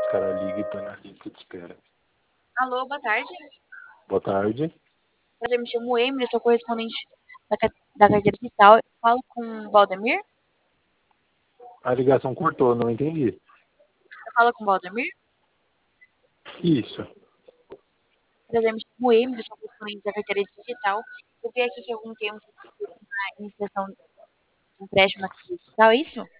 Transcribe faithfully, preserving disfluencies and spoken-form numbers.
cara liga e põe na lista de espera. Alô, boa tarde. Boa tarde. Prazer, me chamo Emily, sou correspondente da, ca- da carteira digital. Eu falo com o Valdemir? A ligação cortou, não entendi. Eu falo com o Valdemir? Isso. Prazer, me chamo Emily, sou correspondente da carteira digital. Eu vi aqui que há algum tempo você fez uma iniciação de empréstimo na carteira digital, é isso?